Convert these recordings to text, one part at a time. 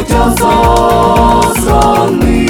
озосрони.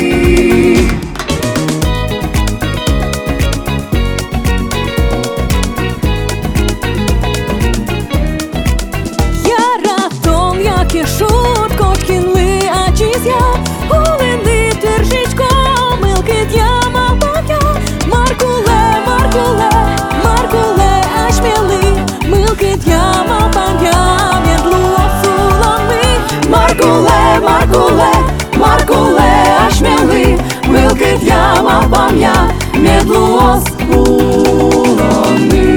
Шутко кінли, а чizja Улини тержичко, милки дяма пам'я. Маркуле, Маркуле, Маркуле, аж міли, милки дяма пам'я, медлу осулони. Маркуле, Маркуле, Маркуле, аж міли, милки дяма пам'я, медлу осулони.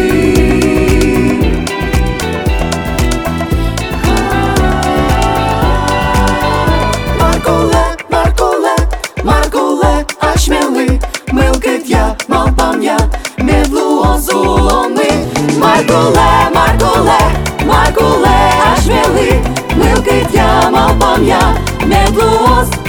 Маркуле, Маркуле, Маркуле, аж міли, милки дяма пам'я, медлу